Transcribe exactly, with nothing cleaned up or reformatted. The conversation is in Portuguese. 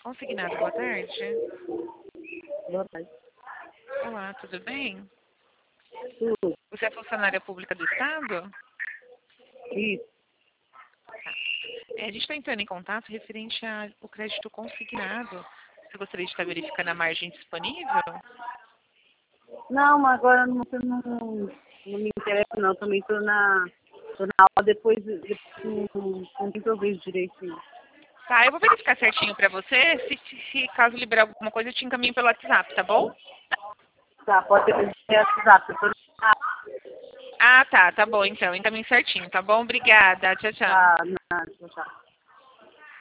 Consignado, boa tarde. Boa tarde. Olá, tudo bem? Tudo. Você é funcionária pública do Estado? Isso. É, a gente está entrando em contato referente ao crédito consignado. Você gostaria de estar verificando a margem disponível? Não, mas agora não, não, não me interessa não. Também estou na, tô na aula, depois, depois não, não tem que eu vejo direitinho. Tá, eu vou verificar certinho para você. Se, se caso liberar alguma coisa, eu te encaminho pelo WhatsApp, tá bom? Tá, pode ter WhatsApp. Eu tô na Ah, tá, tá bom então. Encaminho certinho, tá bom? Obrigada. Tchau, tchau. tá, na, tchau, tchau.